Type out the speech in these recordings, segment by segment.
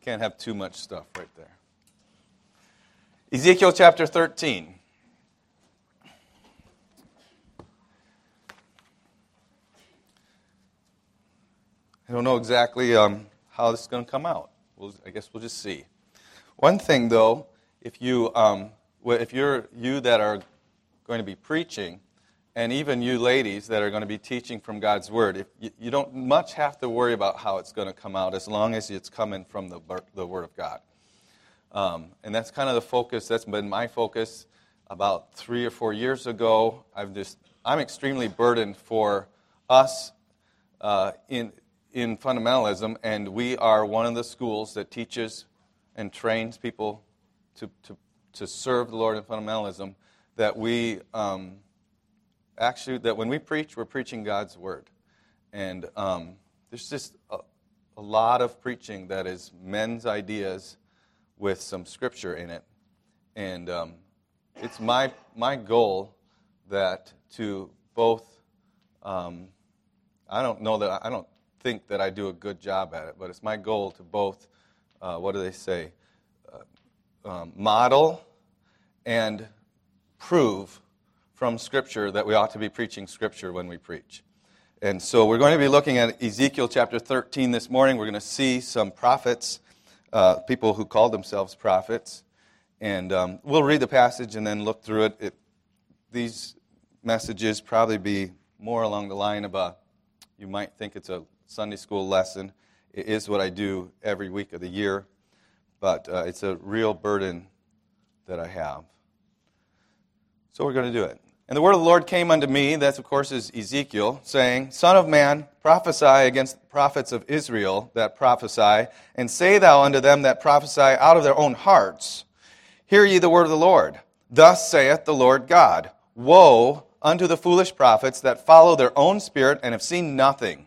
can't have too much stuff right there. Ezekiel chapter 13. I don't know exactly how this is going to come out. I guess we'll just see. One thing, though, if you're you that are going to be preaching, and even you ladies that are going to be teaching from God's Word, you don't much have to worry about how it's going to come out as long as it's coming from the Word of God. And that's kind of the focus. That's been my focus about 3 or 4 years ago. I'm extremely burdened for us in fundamentalism, and we are one of the schools that teaches and trains people to serve the Lord in fundamentalism. That we that when we preach, we're preaching God's Word, and there's just a lot of preaching that is men's ideas with some Scripture in it, and it's my goal that to both. I don't think that I do a good job at it, but it's my goal to both, model and prove from Scripture that we ought to be preaching Scripture when we preach. And so we're going to be looking at Ezekiel chapter 13 this morning. We're going to see some prophets, people who call themselves prophets, and we'll read the passage and then look through it. These messages probably be more along the line of you might think it's a Sunday school lesson. It is what I do every week of the year, but it's a real burden that I have. So we're going to do it. And the word of the Lord came unto me, that of course is Ezekiel, saying, Son of man, prophesy against the prophets of Israel that prophesy, and say thou unto them that prophesy out of their own hearts, Hear ye the word of the Lord. Thus saith the Lord God, Woe unto the foolish prophets that follow their own spirit and have seen nothing.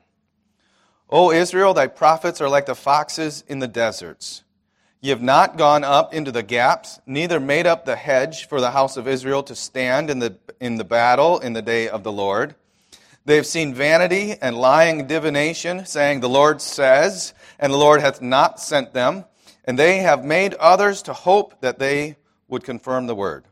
O Israel, thy prophets are like the foxes in the deserts. Ye have not gone up into the gaps, neither made up the hedge for the house of Israel to stand in the battle in the day of the Lord. They have seen vanity and lying divination, saying, The Lord says, and the Lord hath not sent them. And they have made others to hope that they would confirm the word.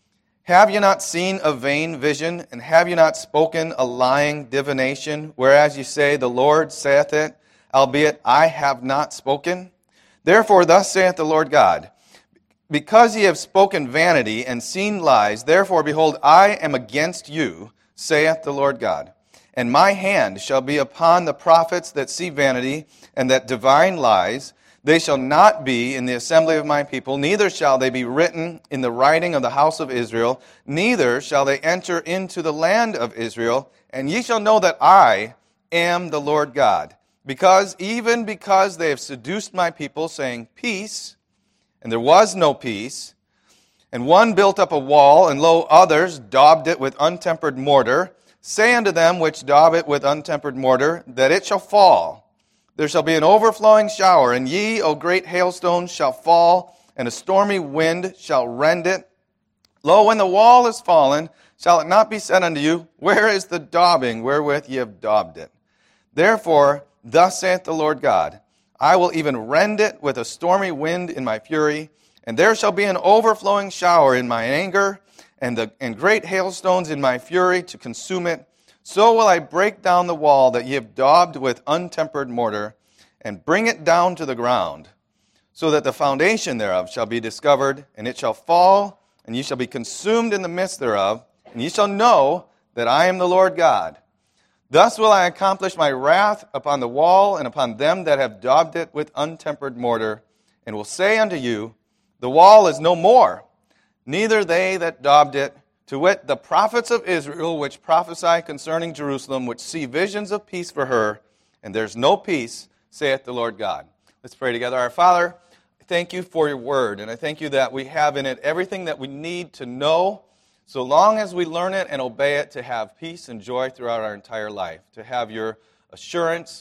Have you not seen a vain vision, and have you not spoken a lying divination, whereas you say, The Lord saith it, albeit I have not spoken? Therefore thus saith the Lord God, Because ye have spoken vanity and seen lies, therefore, behold, I am against you, saith the Lord God. And my hand shall be upon the prophets that see vanity and that divine lies. They shall not be in the assembly of my people, neither shall they be written in the writing of the house of Israel, neither shall they enter into the land of Israel. And ye shall know that I am the Lord God. Because they have seduced my people, saying, Peace, and there was no peace. And one built up a wall, and lo, others daubed it with untempered mortar. Say unto them which daub it with untempered mortar, that it shall fall. There shall be an overflowing shower, and ye, O great hailstones, shall fall, and a stormy wind shall rend it. Lo, when the wall is fallen, shall it not be said unto you, Where is the daubing wherewith ye have daubed it? Therefore, thus saith the Lord God, I will even rend it with a stormy wind in my fury, and there shall be an overflowing shower in my anger, and great hailstones in my fury to consume it. So will I break down the wall that ye have daubed with untempered mortar, and bring it down to the ground, so that the foundation thereof shall be discovered, and it shall fall, and ye shall be consumed in the midst thereof, and ye shall know that I am the Lord God. Thus will I accomplish my wrath upon the wall, and upon them that have daubed it with untempered mortar, and will say unto you, The wall is no more, neither they that daubed it, to wit, the prophets of Israel, which prophesy concerning Jerusalem, which see visions of peace for her, and there's no peace, saith the Lord God. Let's pray together. Our Father, thank you for your word, and I thank you that we have in it everything that we need to know, so long as we learn it and obey it, to have peace and joy throughout our entire life, to have your assurance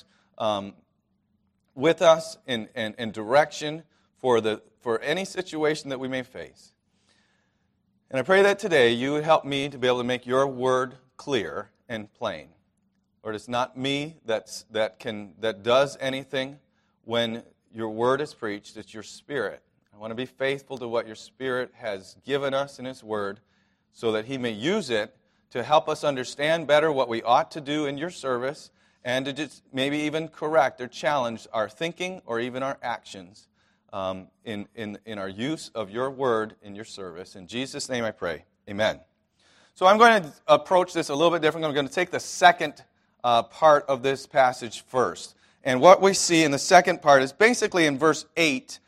with us and direction for any situation that we may face. And I pray that today you would help me to be able to make your word clear and plain. Lord, it's not me that does anything when your word is preached, it's your spirit. I want to be faithful to what your spirit has given us in his word so that he may use it to help us understand better what we ought to do in your service and to just maybe even correct or challenge our thinking or even our actions in our use of your word in your service. In Jesus' name I pray. Amen. So I'm going to approach this a little bit different. I'm going to take the second part of this passage first. And what we see in the second part is basically in verse 8,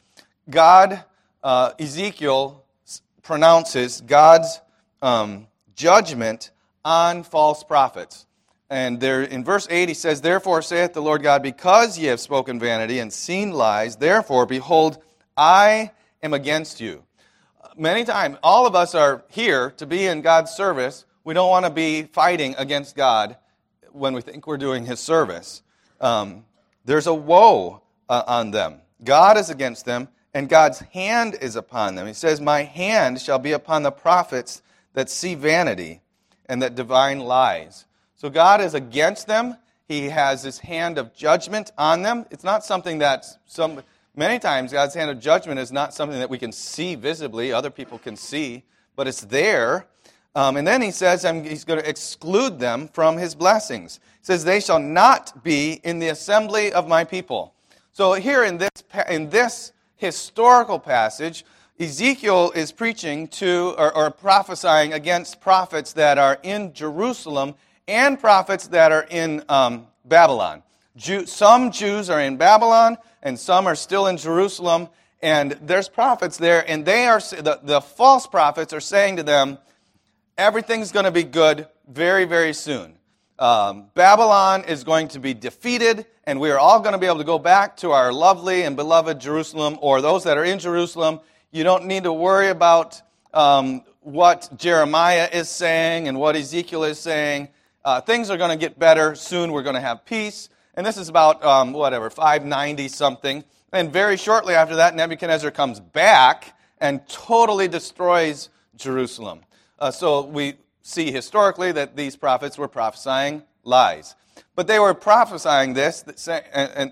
Ezekiel pronounces God's judgment on false prophets. And there in verse 8 he says, "Therefore saith the Lord God, because ye have spoken vanity and seen lies, therefore, behold, I am against you." Many times, all of us are here to be in God's service. We don't want to be fighting against God when we think we're doing his service. There's a woe on them. God is against them, and God's hand is upon them. He says, "My hand shall be upon the prophets that see vanity and that divine lies." So God is against them. He has his hand of judgment on them. It's not something that's many times God's hand of judgment is not something that we can see visibly, other people can see, but it's there. And then he says he's going to exclude them from his blessings. He says, "They shall not be in the assembly of my people." So here in this historical passage, Ezekiel is preaching to or prophesying against prophets that are in Jerusalem and prophets that are in Babylon. Some Jews are in Babylon, and some are still in Jerusalem, and there's prophets there, and they are the false prophets are saying to them, everything's going to be good very, very soon. Babylon is going to be defeated, and we are all going to be able to go back to our lovely and beloved Jerusalem, or those that are in Jerusalem. You don't need to worry about what Jeremiah is saying and what Ezekiel is saying. Things are going to get better soon. We're going to have peace. And this is about, 590-something. And very shortly after that, Nebuchadnezzar comes back and totally destroys Jerusalem. So we see historically that these prophets were prophesying lies. But they were prophesying this, and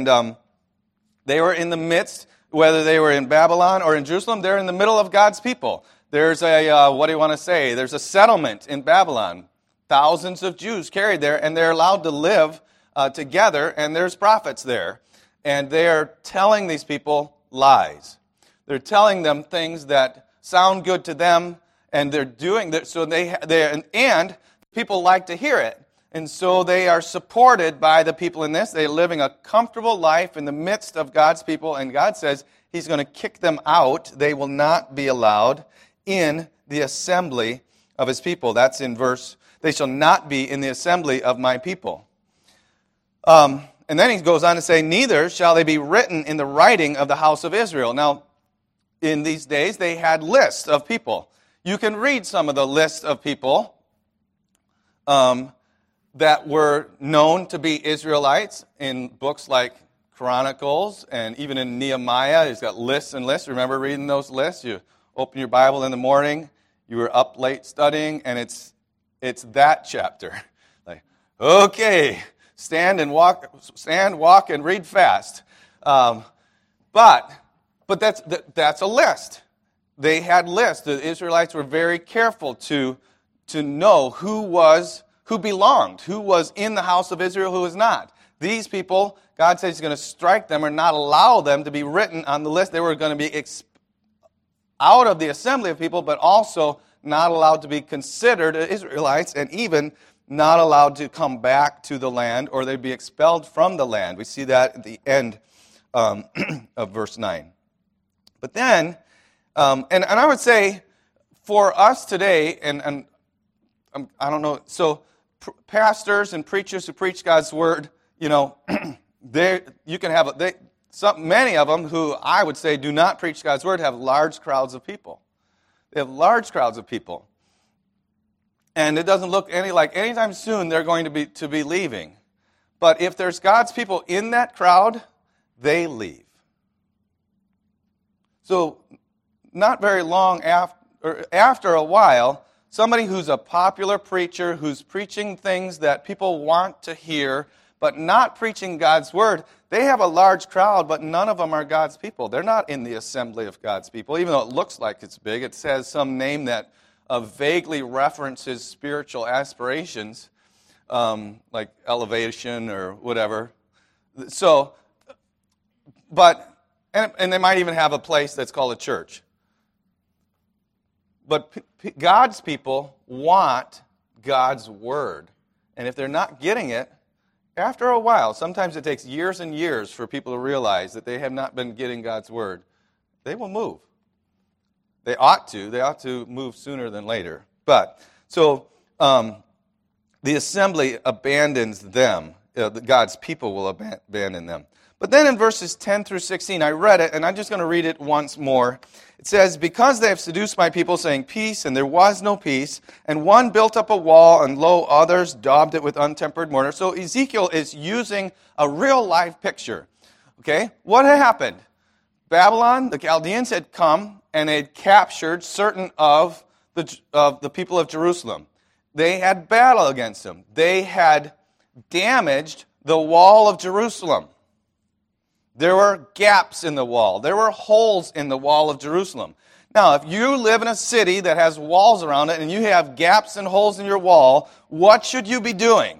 they were in the midst, whether they were in Babylon or in Jerusalem, they're in the middle of God's people. There's there's a settlement in Babylon. Thousands of Jews carried there, and they're allowed to live together, and there's prophets there. And they're telling these people lies. They're telling them things that sound good to them, and they're doing that. So and people like to hear it. And so they are supported by the people in this. They're living a comfortable life in the midst of God's people, and God says he's going to kick them out. They will not be allowed in the assembly of his people. That's in verse, "They shall not be in the assembly of my people." And then he goes on to say, "Neither shall they be written in the writing of the house of Israel." Now, in these days, they had lists of people. You can read some of the lists of people that were known to be Israelites in books like Chronicles, and even in Nehemiah, he's got lists and lists. Remember reading those lists? You open your Bible in the morning, you were up late studying, and it's that chapter. Like, okay, stand, walk, and read fast. But that's a list. They had lists. The Israelites were very careful to know who belonged, who was in the house of Israel, who was not. These people, God says he's going to strike them or not allow them to be written on the list. They were going to be out of the assembly of people, but also not allowed to be considered Israelites, and even not allowed to come back to the land, or they'd be expelled from the land. We see that at the end of verse 9. But then, and I would say, for us today, and I don't know, so pastors and preachers who preach God's word, many of them who I would say do not preach God's word have large crowds of people. They have large crowds of people. And it doesn't look anytime soon they're going to be leaving. But if there's God's people in that crowd, they leave. So not very long after a while, somebody who's a popular preacher, who's preaching things that people want to hear, but not preaching God's word, they have a large crowd, but none of them are God's people. They're not in the assembly of God's people. Even though it looks like it's big, it says some name that vaguely references spiritual aspirations, like elevation or whatever. So, and they might even have a place that's called a church. But God's people want God's word. And if they're not getting it, after a while, sometimes it takes years and years for people to realize that they have not been getting God's word, they will move. They ought to move sooner than later. But, so, the assembly abandons them. God's people will abandon them. But then in verses 10 through 16, I read it, and I'm just going to read it once more. It says, because they have seduced my people, saying peace, and there was no peace, and one built up a wall, and lo, others daubed it with untempered mortar. So Ezekiel is using a real-life picture. Okay? What had happened? Babylon, the Chaldeans had come, and they had captured certain of the people of Jerusalem. They had battle against them. They had damaged the wall of Jerusalem. There were gaps in the wall. There were holes in the wall of Jerusalem. Now, if you live in a city that has walls around it and you have gaps and holes in your wall, what should you be doing?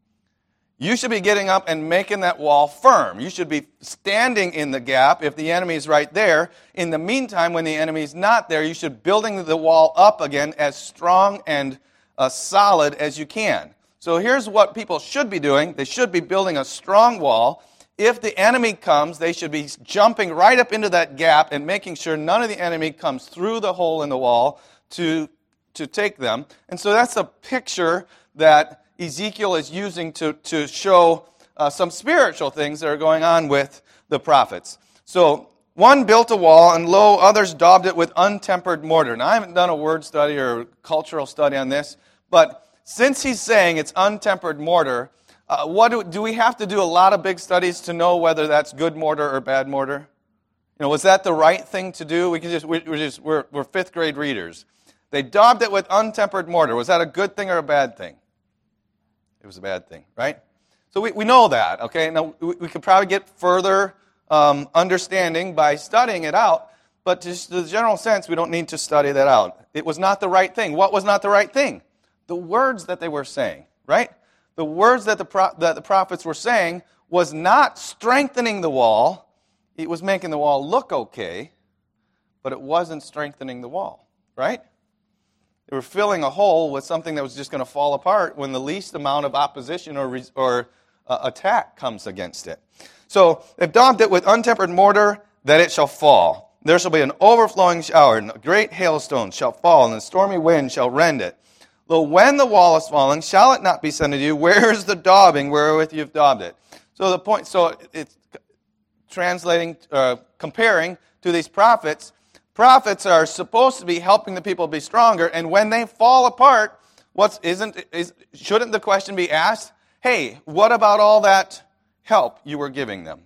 You should be getting up and making that wall firm. You should be standing in the gap if the enemy is right there. In the meantime, when the enemy is not there, you should be building the wall up again as strong and solid as you can. So here's what people should be doing. They should be building a strong wall. If the enemy comes, they should be jumping right up into that gap and making sure none of the enemy comes through the hole in the wall to take them. And so that's a picture that Ezekiel is using to show some spiritual things that are going on with the prophets. So one built a wall, and lo, others daubed it with untempered mortar. Now, I haven't done a word study or cultural study on this, but since he's saying it's untempered mortar, do we have to do a lot of big studies to know whether that's good mortar or bad mortar? You know, was that the right thing to do? We're fifth grade readers. They daubed it with untempered mortar. Was that a good thing or a bad thing? It was a bad thing, right? So we know that, okay? Now, we could probably get further understanding by studying it out, but just the general sense, we don't need to study that out. It was not the right thing. What was not the right thing? The words that they were saying, right? The words that the prophets were saying was not strengthening the wall. It was making the wall look okay, but it wasn't strengthening the wall, right? They were filling a hole with something that was just going to fall apart when the least amount of opposition or attack comes against it. So they've daubed it with untempered mortar, that it shall fall. There shall be an overflowing shower, and a great hailstone shall fall, and a stormy wind shall rend it. Though when the wall is fallen, shall it not be said unto you, where is the daubing wherewith you've daubed it? So it's comparing to these prophets. Prophets are supposed to be helping the people be stronger, and when they fall apart, shouldn't the question be asked, hey, what about all that help you were giving them?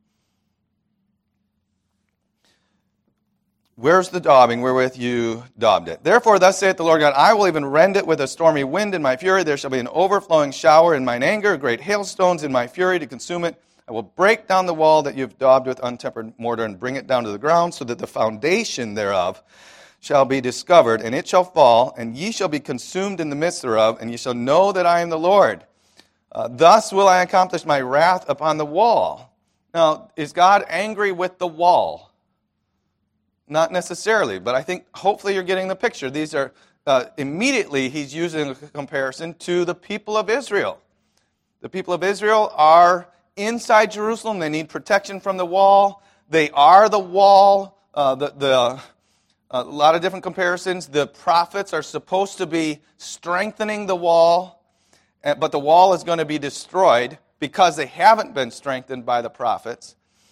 Where's the daubing wherewith you daubed it? Therefore, thus saith the Lord God, I will even rend it with a stormy wind in my fury. There shall be an overflowing shower in mine anger, great hailstones in my fury to consume it. I will break down the wall that you've daubed with untempered mortar and bring it down to the ground, so that the foundation thereof shall be discovered, and it shall fall, and ye shall be consumed in the midst thereof, and ye shall know that I am the Lord. Thus will I accomplish my wrath upon the wall. Now, is God angry with the wall? Not necessarily, but I think hopefully you're getting the picture. These are, immediately he's using a comparison to the people of Israel. The people of Israel are inside Jerusalem. They need protection from the wall. They are the wall. A lot of different comparisons. The prophets are supposed to be strengthening the wall, but the wall is going to be destroyed because they haven't been strengthened by the prophets.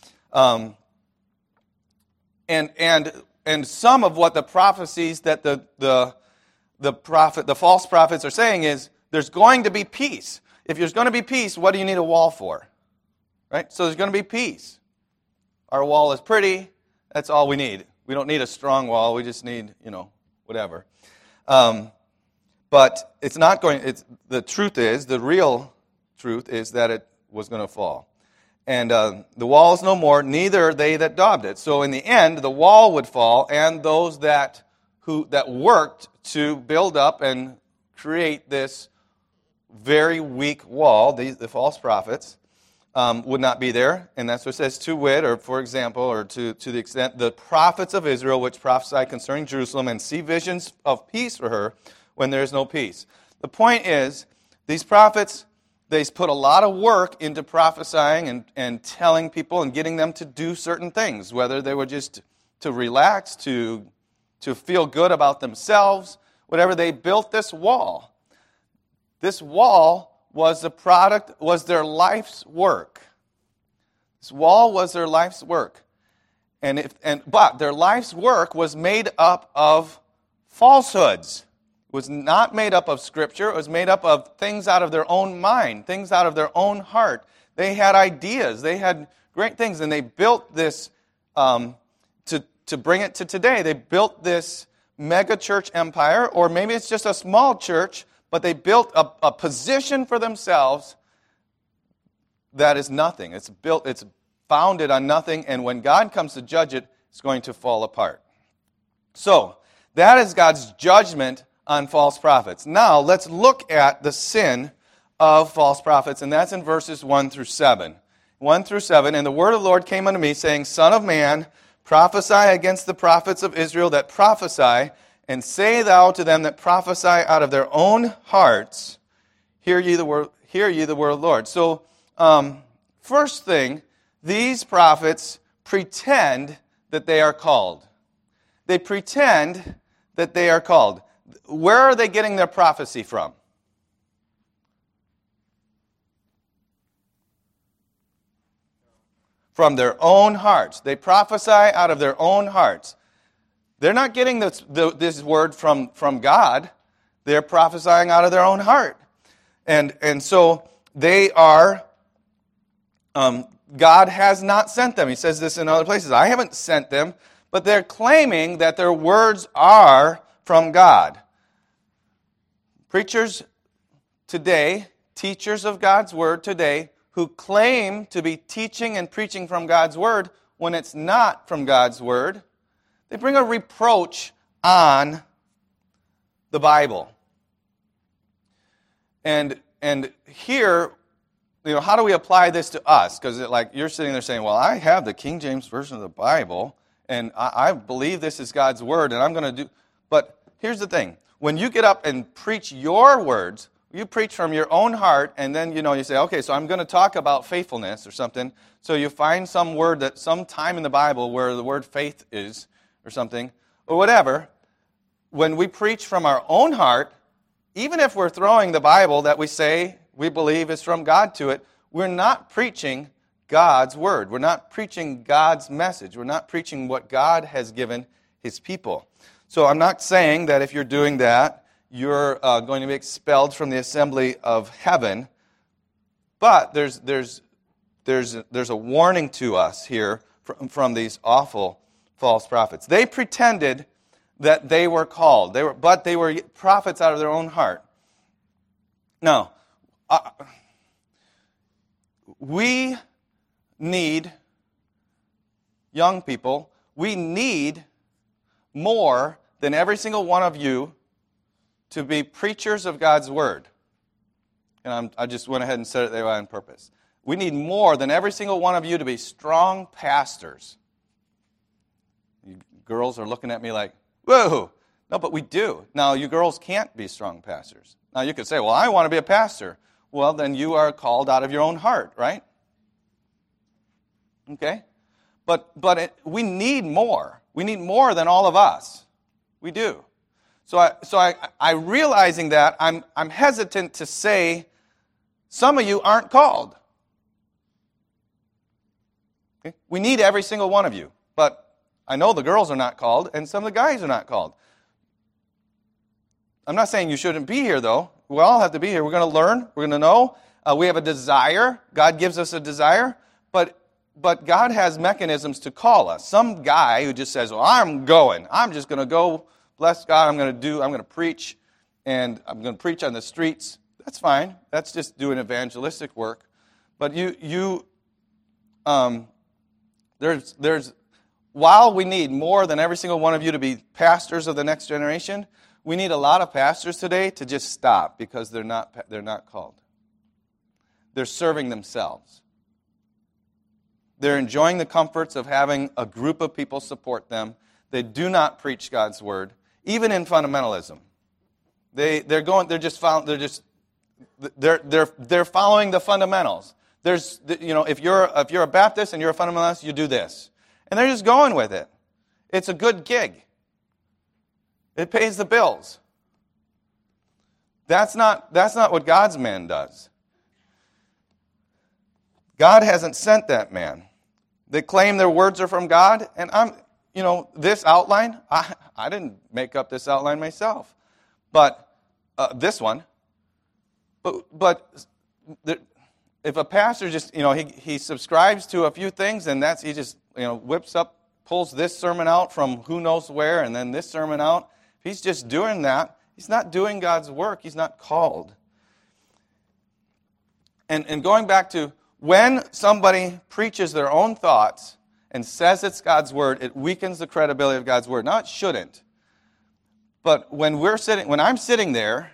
And some of what the prophecies that the false prophets are saying is there's going to be peace. If there's going to be peace, what do you need a wall for? Right? So there's going to be peace. Our wall is pretty. That's all we need. We don't need a strong wall. We just need, whatever. But it's not going. The real truth is that it was going to fall. And the wall is no more, neither they that daubed it. So in the end, the wall would fall, and those that worked to build up and create this very weak wall, the false prophets, would not be there. And that's what it says, to wit, or for example, or to the extent, the prophets of Israel, which prophesy concerning Jerusalem, and see visions of peace for her when there is no peace. The point is, these prophets, they put a lot of work into prophesying and telling people and getting them to do certain things, whether they were just to relax, to feel good about themselves, whatever. They built this wall. This wall was their life's work. This wall was their life's work. But their life's work was made up of falsehoods. It was not made up of Scripture. It was made up of things out of their own mind, things out of their own heart. They had ideas. They had great things, and they built this, to bring it to today, they built this mega church empire, or maybe it's just a small church, but they built a position for themselves that is nothing. It's founded on nothing, and when God comes to judge it, it's going to fall apart. So, that is God's judgment on false prophets. Now, let's look at the sin of false prophets, and that's in verses 1 through 7. 1 through 7, and the word of the Lord came unto me, saying, Son of man, prophesy against the prophets of Israel that prophesy, and say thou to them that prophesy out of their own hearts, hear ye the word of the Lord. So, first thing, these prophets pretend that they are called. They pretend that they are called. Where are they getting their prophecy from? From their own hearts. They prophesy out of their own hearts. They're not getting this word from God. They're prophesying out of their own heart. And so they are, God has not sent them. He says this in other places. I haven't sent them, but they're claiming that their words are from God. Preachers today, teachers of God's word today, who claim to be teaching and preaching from God's word when it's not from God's word, they bring a reproach on the Bible. And here, how do we apply this to us? Because you're sitting there saying, well, I have the King James Version of the Bible, and I believe this is God's word, and I'm going to do... But here's the thing. When you get up and preach your words, you preach from your own heart, and then, you say, okay, so I'm going to talk about faithfulness or something. So you find some word that some time in the Bible where the word faith is or something, or whatever. When we preach from our own heart, even if we're throwing the Bible that we say we believe is from God to it, we're not preaching God's word. We're not preaching God's message. We're not preaching what God has given His people. So I'm not saying that if you're doing that, you're going to be expelled from the assembly of heaven. But there's a warning to us here from these awful false prophets. They pretended that they were called, but they were prophets out of their own heart. Now, we need, young people, we need more than every single one of you to be preachers of God's word. And I just went ahead and said it there on purpose. We need more than every single one of you to be strong pastors. You girls are looking at me like, whoa. No, but we do. Now, you girls can't be strong pastors. Now, you could say, well, I want to be a pastor. Well, then you are called out of your own heart, right? Okay? But we need more. We need more than all of us. We do. So I realizing that, I'm hesitant to say some of you aren't called. Okay? We need every single one of you. But I know the girls are not called, and some of the guys are not called. I'm not saying you shouldn't be here, though. We all have to be here. We're going to learn. We're going to know. We have a desire. God gives us a desire. But God has mechanisms to call us. Some guy who just says, well, I'm going. I'm just going to go. Bless God. I'm going to preach. And I'm going to preach on the streets. That's fine. That's just doing evangelistic work. But while we need more than every single one of you to be pastors of the next generation, we need a lot of pastors today to just stop because they're not called. They're serving themselves. They're enjoying the comforts of having a group of people support them. They do not preach God's word, even in fundamentalism. They're following the fundamentals. If you're a Baptist and you're a fundamentalist, you do this. And they're just going with it. It's a good gig. It pays the bills. That's not what God's man does. God hasn't sent that man. They claim their words are from God, and this outline, I didn't make up this outline myself. But this one. But if a pastor just, he subscribes to a few things, and he just, whips up, pulls this sermon out from who knows where, and then this sermon out. If he's just doing that, he's not doing God's work. He's not called. And going back to when somebody preaches their own thoughts and says it's God's word, it weakens the credibility of God's word. Now, it shouldn't. But when I'm sitting there,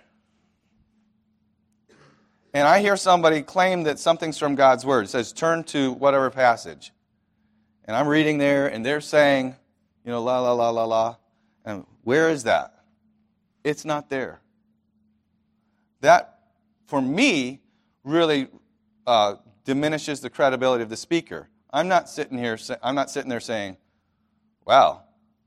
and I hear somebody claim that something's from God's word, it says turn to whatever passage, and I'm reading there, and they're saying, la, la, la, la, la, and where is that? It's not there. That, for me, really diminishes the credibility of the speaker. I'm not sitting there saying, "Wow,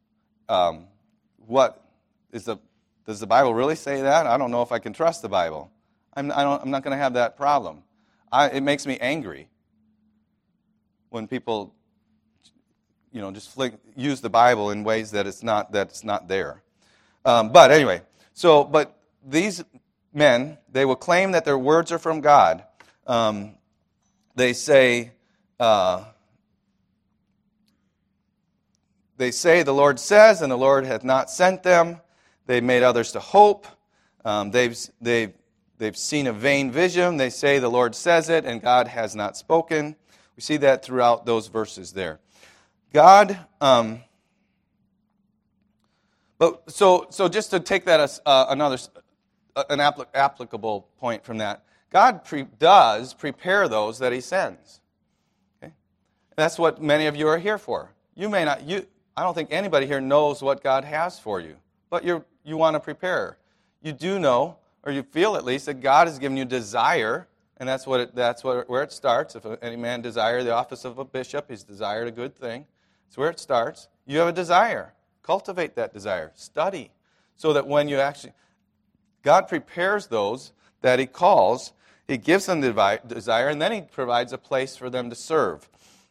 does the Bible really say that? I don't know if I can trust the Bible." I'm not going to have that problem. It makes me angry when people, just use the Bible in ways that it's not there. But anyway, but these men, they will claim that their words are from God. They say the Lord says, and the Lord hath not sent them. They've made others to hope. They've seen a vain vision. They say the Lord says it, and God has not spoken. We see that throughout those verses there. God, so just to take that as an applicable point from that, God does prepare those that He sends. Okay? That's what many of you are here for. You may not. I don't think anybody here knows what God has for you, but you want to prepare. You do know, or you feel at least, that God has given you desire, and that's where it starts. If any man desire the office of a bishop, he's desired a good thing. That's where it starts. You have a desire. Cultivate that desire. Study, so that when God prepares those that He calls, He gives them the desire, and then He provides a place for them to serve.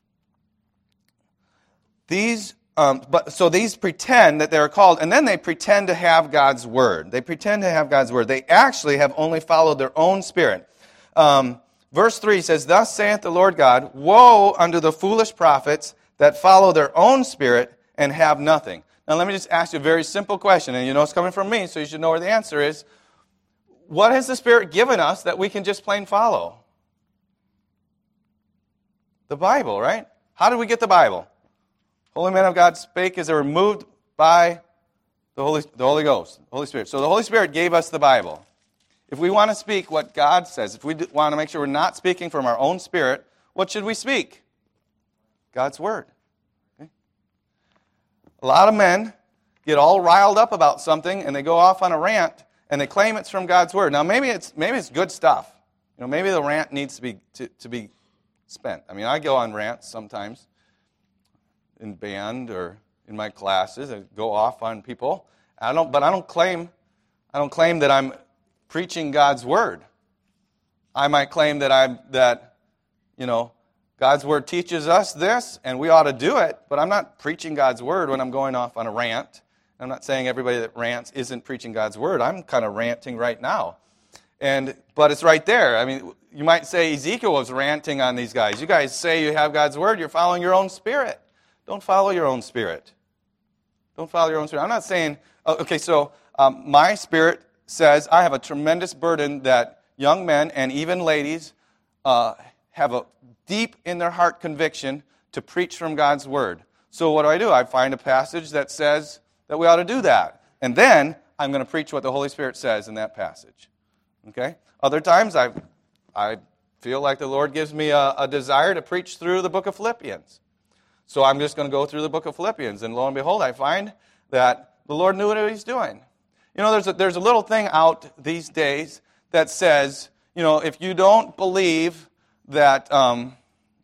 These pretend that they're called, and then they pretend to have God's word. They pretend to have God's word. They actually have only followed their own spirit. Verse 3 says, "Thus saith the Lord God, woe unto the foolish prophets that follow their own spirit and have nothing." Now let me just ask you a very simple question, and it's coming from me, so you should know where the answer is. What has the Spirit given us that we can just plain follow? The Bible, right? How did we get the Bible? Holy men of God spake as they were moved by the Holy Ghost, the Holy Spirit. So the Holy Spirit gave us the Bible. If we want to speak what God says, if we want to make sure we're not speaking from our own spirit, what should we speak? God's Word. Okay? A lot of men get all riled up about something, and they go off on a rant, and they claim it's from God's Word. Now, maybe it's good stuff. Maybe the rant needs to be spent. I mean, I go on rants sometimes in band or in my classes. I go off on people. I don't claim that I'm preaching God's Word. I might claim that God's Word teaches us this, and we ought to do it, but I'm not preaching God's Word when I'm going off on a rant. I'm not saying everybody that rants isn't preaching God's Word. I'm kind of ranting right now. But it's right there. I mean, you might say Ezekiel was ranting on these guys. You guys say you have God's Word, you're following your own spirit. Don't follow your own spirit. Don't follow your own spirit. I'm not saying, my spirit says I have a tremendous burden that young men and even ladies have a deep in their heart conviction to preach from God's Word. So what do? I find a passage that says that we ought to do that. And then I'm going to preach what the Holy Spirit says in that passage. Okay? Other times I feel like the Lord gives me a desire to preach through the book of Philippians. So I'm just going to go through the book of Philippians. And lo and behold, I find that the Lord knew what He's doing. You know, there's a little thing out these days that says, you know, if you don't believe that, I'm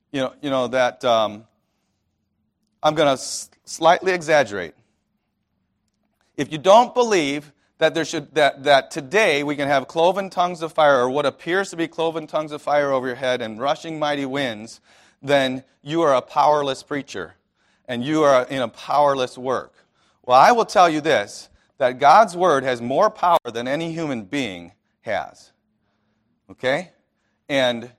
going to slightly exaggerate. If you don't believe that that today we can have cloven tongues of fire, or what appears to be cloven tongues of fire over your head and rushing mighty winds, then you are a powerless preacher, and you are in a powerless work. Well, I will tell you this, that God's Word has more power than any human being has. Okay? And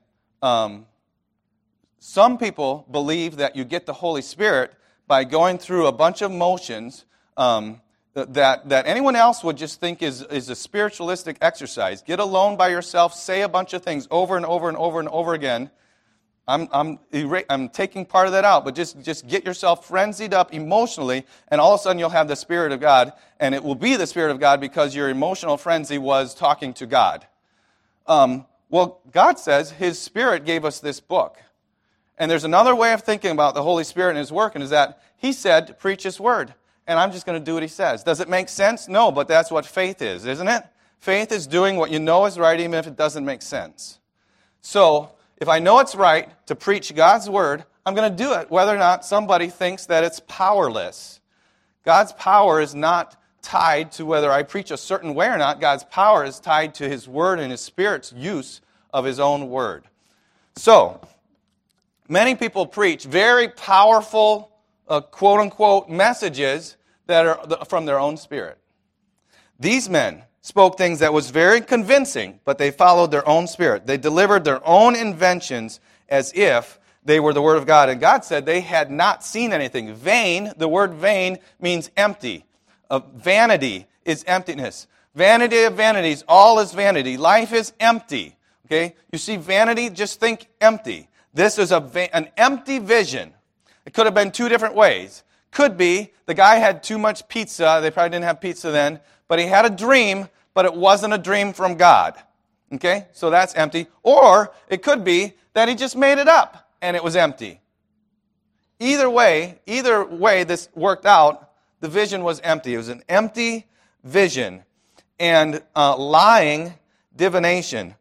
some people believe that you get the Holy Spirit by going through a bunch of motions that anyone else would just think is a spiritualistic exercise. Get alone by yourself, say a bunch of things over and over and over and over again. I'm taking part of that out, but just get yourself frenzied up emotionally, and all of a sudden you'll have the Spirit of God, and it will be the Spirit of God because your emotional frenzy was talking to God. Well, God says His Spirit gave us this book. And there's another way of thinking about the Holy Spirit and His work, and is that He said to preach His Word. And I'm just going to do what He says. Does it make sense? No, but that's what faith is, isn't it? Faith is doing what you know is right, even if it doesn't make sense. So, if I know it's right to preach God's Word, I'm going to do it, whether or not somebody thinks that it's powerless. God's power is not tied to whether I preach a certain way or not. God's power is tied to His Word and His Spirit's use of His own Word. So, many people preach very powerful, quote-unquote, messages that are from their own spirit. These men spoke things that was very convincing, but they followed their own spirit. They delivered their own inventions as if they were the Word of God. And God said they had not seen anything. Vain, the word vain means empty. Vanity is emptiness. Vanity of vanities, all is vanity. Life is empty. Okay? You see vanity, just think empty. This is an empty vision. It could have been two different ways. Could be the guy had too much pizza. They probably didn't have pizza then. But he had a dream, but it wasn't a dream from God. Okay? So that's empty. Or it could be that he just made it up and it was empty. Either way this worked out, the vision was empty. It was an empty vision. And lying divination,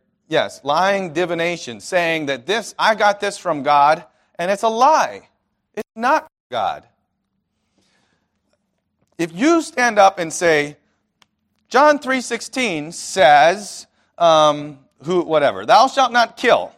saying that I got this from God, and it's a lie. It's not God. If you stand up and say, John 3:16 says, thou shalt not kill.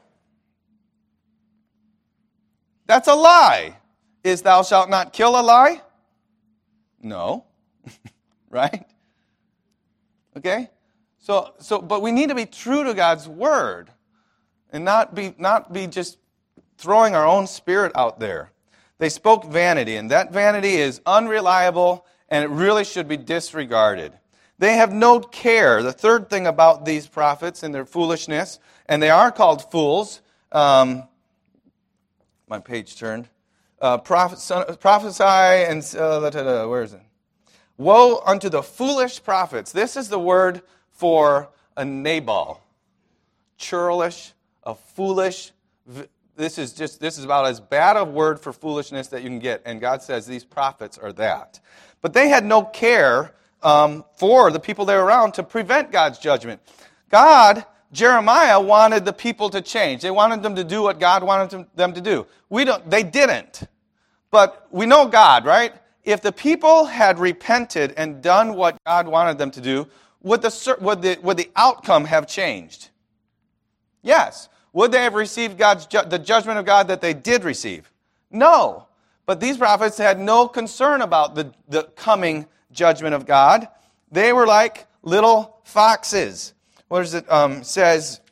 That's a lie. Is thou shalt not kill a lie? No. Right? Okay? But we need to be true to God's Word and not be just throwing our own spirit out there. They spoke vanity, and that vanity is unreliable, and it really should be disregarded. They have no care. The third thing about these prophets and their foolishness, and they are called fools. My page turned. Prophesy and where is it? Woe unto the foolish prophets. This is the word for a Nabal. Churlish, a foolish. This is about as bad a word for foolishness that you can get. And God says these prophets are that. But they had no care for the people they were around to prevent God's judgment. Jeremiah wanted the people to change. They wanted them to do what God wanted them to do. They didn't. But we know God, right? If the people had repented and done what God wanted them to do, would the outcome have changed? Yes. Would they have received the judgment of God that they did receive? No. But these prophets had no concern about the coming judgment of God. They were like little foxes. What does it says?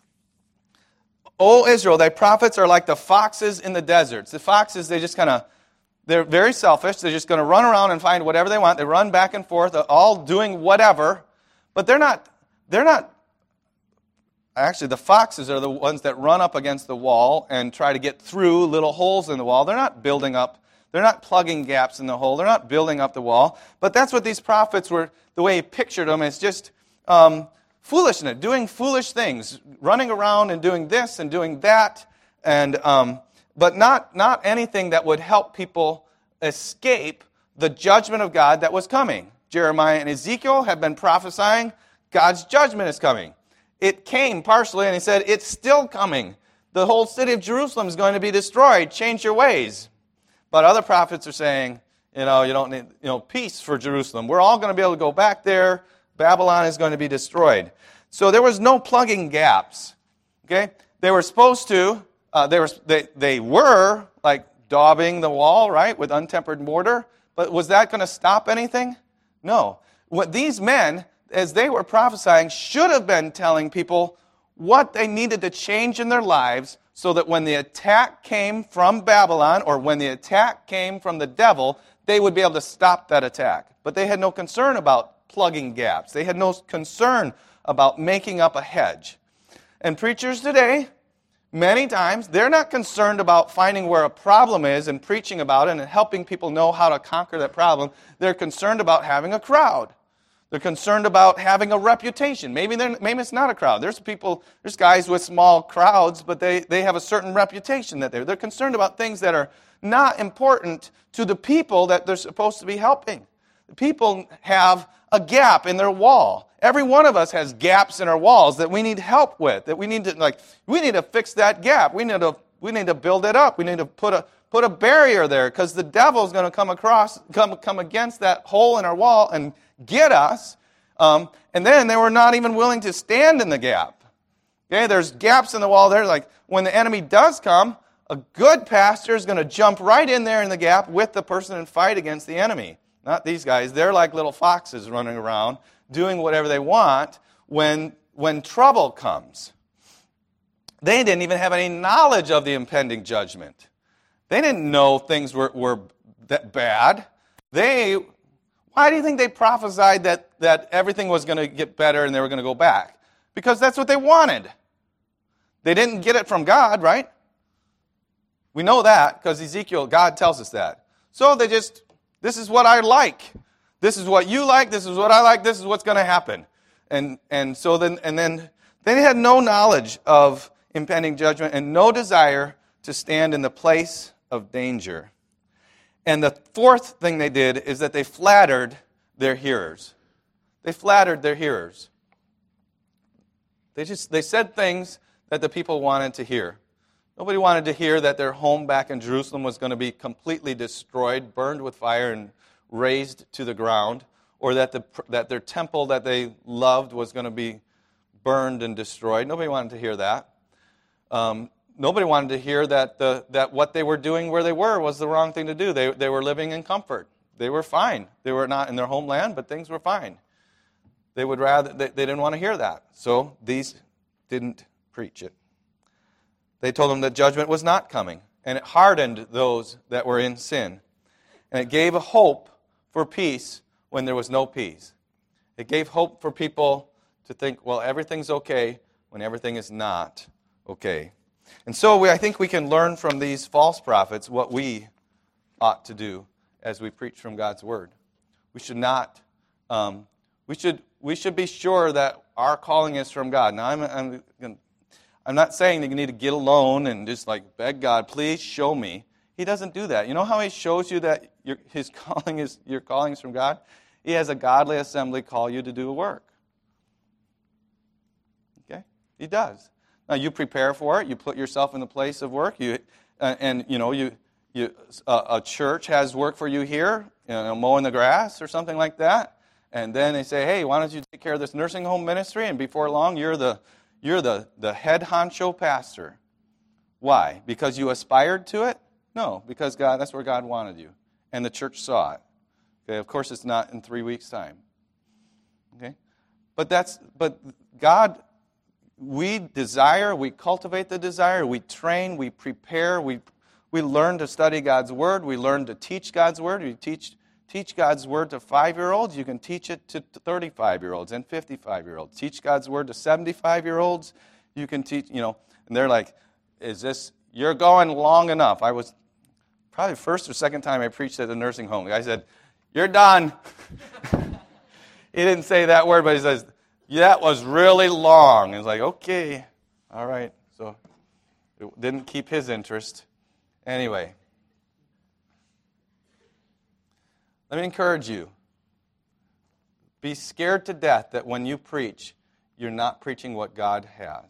O Israel, thy prophets are like the foxes in the deserts. The foxes, they're very selfish. They're just going to run around and find whatever they want. They run back and forth, all doing whatever. But they're not actually the foxes are the ones that run up against the wall and try to get through little holes in the wall. They're not building up, they're not plugging gaps in the hole, they're not building up the wall. But that's what these prophets were, the way he pictured them is just foolishness, doing foolish things, running around and doing this and doing that, and but not anything that would help people escape the judgment of God that was coming. Jeremiah and Ezekiel have been prophesying God's judgment is coming. It came partially, and he said, it's still coming. The whole city of Jerusalem is going to be destroyed. Change your ways. But other prophets are saying, you don't need, peace for Jerusalem. We're all going to be able to go back there. Babylon is going to be destroyed. So there was no plugging gaps. Okay? They were supposed to, they were like daubing the wall, right, with untempered mortar. But was that going to stop anything? No. What these men, as they were prophesying, should have been telling people what they needed to change in their lives so that when the attack came from Babylon or when the attack came from the devil, they would be able to stop that attack. But they had no concern about plugging gaps. They had no concern about making up a hedge. And preachers today, many times, they're not concerned about finding where a problem is and preaching about it and helping people know how to conquer that problem. They're concerned about having a crowd. They're concerned about having a reputation. Maybe it's not a crowd. There's guys with small crowds, but they have a certain reputation that they're concerned about things that are not important to the people that they're supposed to be helping. The people have a gap in their wall. Every one of us has gaps in our walls that we need help with, that we need to fix that gap. We need to build it up. We need to put a barrier there because the devil's going to come against that hole in our wall and get us. And then they were not even willing to stand in the gap. Okay, there's gaps in the wall there. Like when the enemy does come, a good pastor is going to jump right in there in the gap with the person and fight against the enemy. Not these guys. They're like little foxes running around, doing whatever they want when trouble comes. They didn't even have any knowledge of the impending judgment. They didn't know things were that bad. Why do you think they prophesied that everything was going to get better and they were going to go back? Because that's what they wanted. They didn't get it from God, right? We know that because Ezekiel, God tells us that. So this is what I like. This is what you like. This is what I like. This is what's going to happen. And then they had no knowledge of impending judgment and no desire to stand in the place of danger. And the fourth thing they did is that they flattered their hearers. They flattered their hearers. They said things that the people wanted to hear. Nobody wanted to hear that their home back in Jerusalem was going to be completely destroyed, burned with fire, and razed to the ground, or that their temple that they loved was going to be burned and destroyed. Nobody wanted to hear that. Nobody wanted to hear that what they were doing where they were was the wrong thing to do. They were living in comfort. They were fine. They were not in their homeland, but things were fine. They didn't want to hear that. So these didn't preach it. They told them that judgment was not coming, and it hardened those that were in sin. And it gave a hope for peace when there was no peace. It gave hope for people to think, well, everything's okay when everything is not okay. And so I think we can learn from these false prophets what we ought to do as we preach from God's Word. We should not. We should be sure that our calling is from God. Now, I'm not saying that you need to get alone and just like beg God, please show me. He doesn't do that. You know how He shows you that your calling is from God? He has a godly assembly call you to do a work. Okay, He does. Now you prepare for it. You put yourself in the place of work. A church has work for you here, mowing the grass or something like that. And then they say, hey, why don't you take care of this nursing home ministry? And before long, you're the head honcho pastor. Why? Because you aspired to it? No, because that's where God wanted you. And the church saw it. Okay, of course it's not in 3 weeks' time. Okay? But God, we desire, we cultivate the desire, we train, we prepare, we learn to study God's Word, we learn to teach God's Word, we teach God's Word to 5-year-olds, you can teach it to 35-year-olds and 55-year-olds. Teach God's Word to 75-year-olds, You can teach, and they're like, you're going long enough. I was probably first or second time I preached at the nursing home. The guy said, you're done. He didn't say that word, but he says, that was really long. It's like, okay, all right. So it didn't keep his interest. Anyway, let me encourage you. Be scared to death that when you preach, you're not preaching what God has.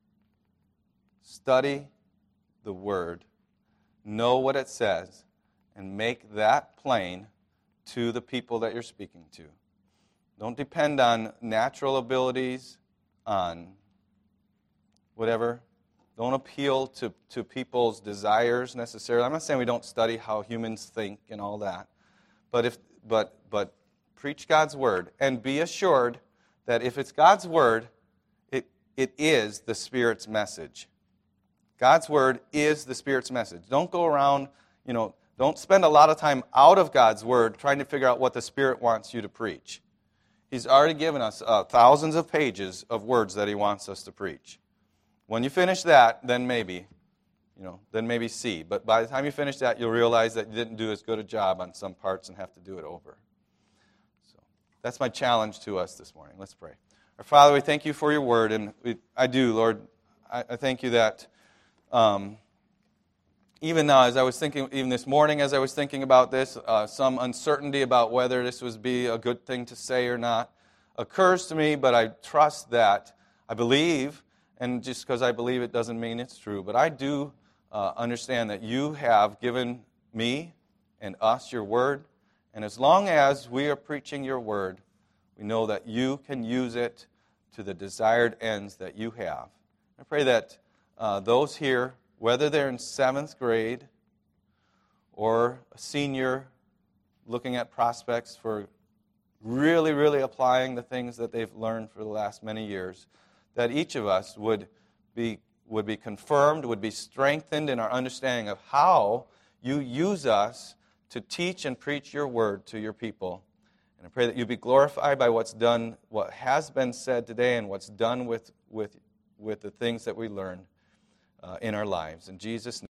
Study the Word. Know what it says. And make that plain to the people that you're speaking to. Don't depend on natural abilities, on whatever. Don't appeal to people's desires necessarily. I'm not saying we don't study how humans think and all that. But preach God's Word and be assured that if it's God's Word, it is the Spirit's message. God's Word is the Spirit's message. Don't go around, don't spend a lot of time out of God's Word trying to figure out what the Spirit wants you to preach. He's already given us thousands of pages of words that He wants us to preach. When you finish that, then maybe see. But by the time you finish that, you'll realize that you didn't do as good a job on some parts and have to do it over. So that's my challenge to us this morning. Let's pray. Our Father, we thank you for your word, and I do, Lord. I thank you that even now, as I was thinking, even this morning as I was thinking about this, some uncertainty about whether this would be a good thing to say or not occurs to me, but I trust that I believe, and just because I believe it doesn't mean it's true, but I do understand that you have given me and us your word, and as long as we are preaching your word, we know that you can use it to the desired ends that you have. I pray that those here, whether they're in 7th grade or a senior looking at prospects for really, really applying the things that they've learned for the last many years, that each of us would be confirmed, would be strengthened in our understanding of how you use us to teach and preach your word to your people. And I pray that you be glorified by what's done, what has been said today, and what's done with the things that we learn in our lives. In Jesus' name.